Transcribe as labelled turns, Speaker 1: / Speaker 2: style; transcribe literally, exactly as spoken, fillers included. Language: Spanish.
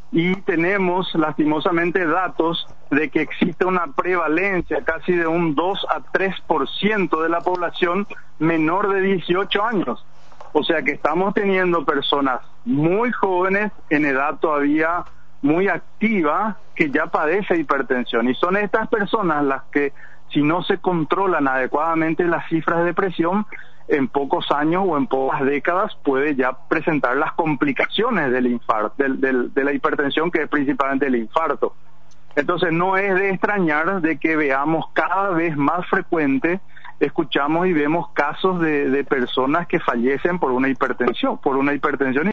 Speaker 1: y tenemos lastimosamente datos de que existe una prevalencia casi de un dos a tres por ciento de la población menor de dieciocho años. O sea que estamos teniendo personas muy jóvenes, en edad todavía muy activa, que ya padece hipertensión. Y son estas personas las que, si no se controlan adecuadamente las cifras de depresión, en pocos años o en pocas décadas puede ya presentar las complicaciones del infarto, del, del, de la hipertensión, que es principalmente el infarto. Entonces no es de extrañar de que veamos cada vez más frecuente, escuchamos y vemos casos de, de personas que fallecen por una hipertensión, por una hipertensión